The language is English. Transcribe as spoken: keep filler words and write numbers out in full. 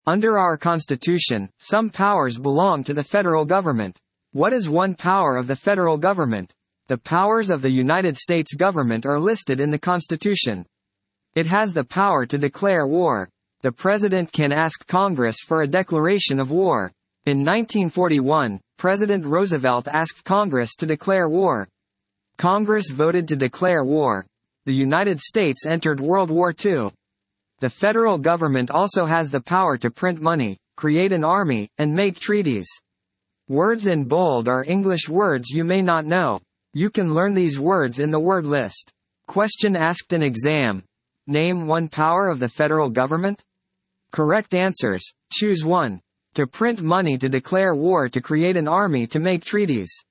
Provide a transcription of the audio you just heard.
Under our Constitution, some powers belong to the federal government. What is one power of the federal government? The powers of the United States government are listed in the Constitution. It has the power to declare war. The President can ask Congress for a declaration of war. In nineteen forty-one, President Roosevelt asked Congress to declare war. Congress voted to declare war. The United States entered World War Two. The federal government also has the power to print money, create an army, and make treaties. Words in bold are English words you may not know. You can learn these words in the word list. Question asked in exam. Name one power of the federal government. Correct answers. Choose one. To print money, to declare war, to create an army, to make treaties.